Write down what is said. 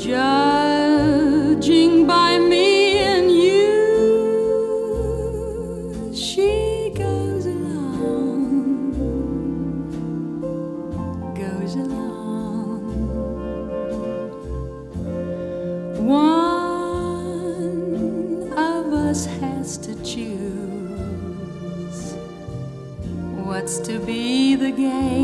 Judging by me and you, she goes along, goes along. One of us has to choose what's to be the game.